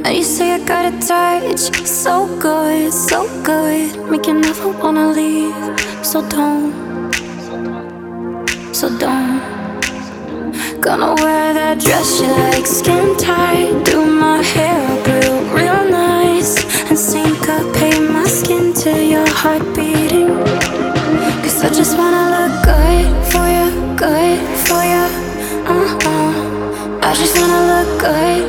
Now you say I got a touch, so good, so good, make you never wanna leave. So don't, so don't. Gonna wear that dress you like, skin tight, do my hair up real, real nice, and syncopate my skin to your heart beating. Cause I just wanna look good for you, good for you. I just wanna look good